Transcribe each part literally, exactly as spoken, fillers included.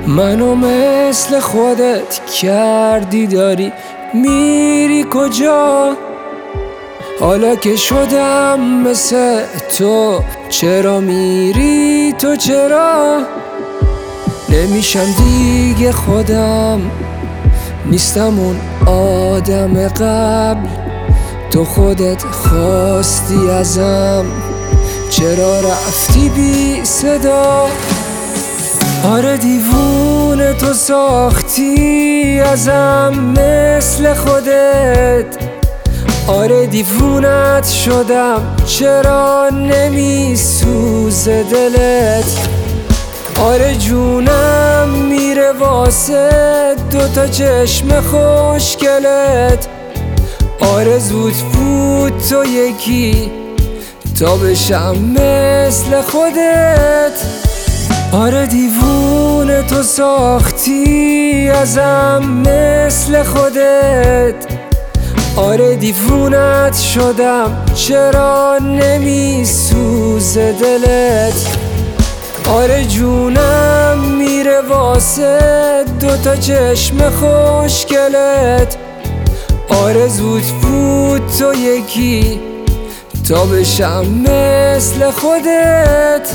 منو مثل خودت کردی داری میری کجا؟ حالا که شدم مثل تو چرا میری تو چرا؟ نمیشم دیگه خودم، نیستم اون آدم قبل. تو خودت خواستی ازم، چرا رفتی بی صدا؟ آره دیوونه تو ساختی ازم مثل خودت. آره دیوونت شدم، چرا نمی سوزه دلت؟ آره جونم میره واسه دوتا چشم خوشگلت. آره زود بود تو یکی تا بشم مثل خودت. آره دیوونه تو ساختی ازم مثل خودت. آره دیوونت شدم، چرا نمی سوزه دلت؟ آره جونم میره واسه دوتا چشم خوشگلت. آره زود بود تو یکی تا بشم مثل خودت.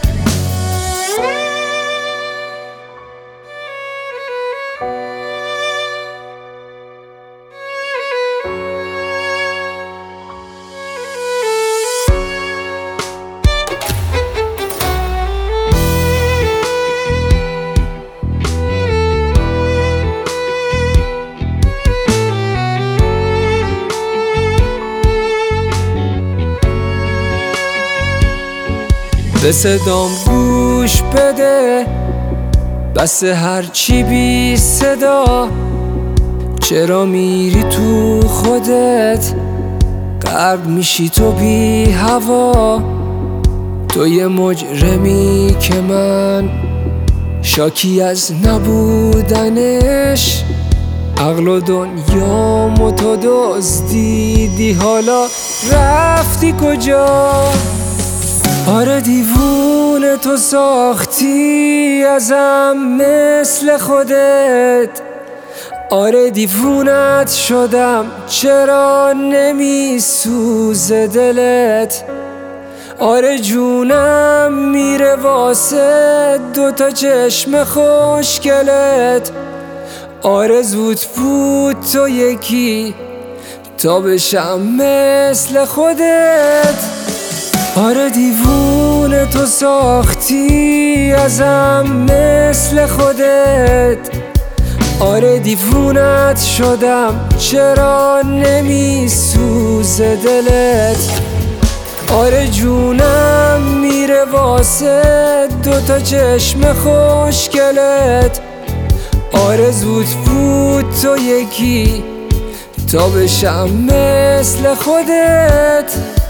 به صدام گوش بده، بس هرچی بی صدا. چرا میری تو خودت، غرق میشی تو بی هوا. تو یه مجرمی که من شاکی از نبودنش. عقل و دنیامو تو دزدیدی، حالا رفتی کجا؟ آره دیوونه تو ساختی ازم مثل خودت. آره دیوونت شدم، چرا نمی سوزه دلت؟ آره جونم میره واسه دوتا چشم خوشگلت. آره زود بود تو یکی تا بشم مثل خودت. آره دیوونه تو ساختی ازم مثل خودت. آره دیوونت شدم، چرا نمی سوزه دلت؟ آره جونم میره واسه دوتا چشم خوشگلت. آره زود بود تو یکی تا بشم مثل خودت.